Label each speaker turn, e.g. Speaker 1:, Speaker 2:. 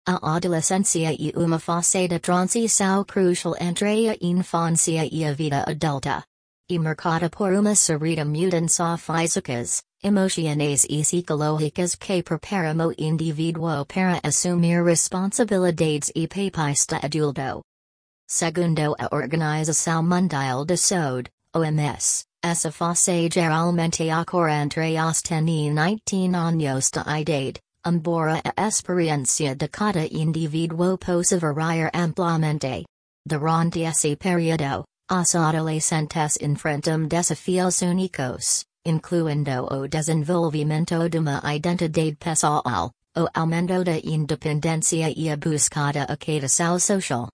Speaker 1: A adolescencia e uma fase de transição crucial entre a infância e a vida adulta. E marcada por uma série mudanças físicas, emocionais e psicológicas que preparam o indivíduo para assumir responsabilidades e papéis de adulto. Segundo a Organização Mundial de Saúde, OMS, essa fase geralmente ocorre entre os 10 e 19 anos de idade, embora a experiência de cada indivíduo possa variar amplamente. Durante esse período, os adolescentes enfrentam desafios únicos, incluindo o desenvolvimento de uma identidade pessoal, o aumento da independência e a busca da aceitação social.